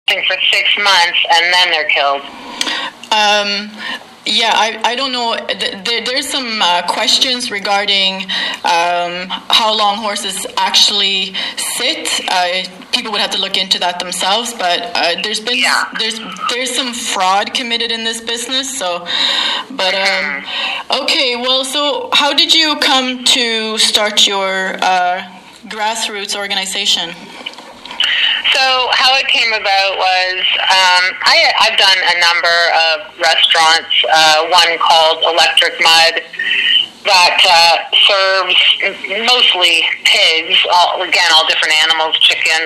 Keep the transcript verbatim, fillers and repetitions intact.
for six months and then they're killed. Um, yeah, I, I don't know. There, there's some uh, questions regarding um, how long horses actually sit. Uh, people would have to look into that themselves, but uh, there's been yeah. there's there's some fraud committed in this business. So, but um, okay, well, so how did you come to start your uh, grassroots organization? So how it came about was um, I, I've done a number of restaurants, uh, one called Electric Mud that uh, serves mostly pigs, all, again, all different animals, chicken,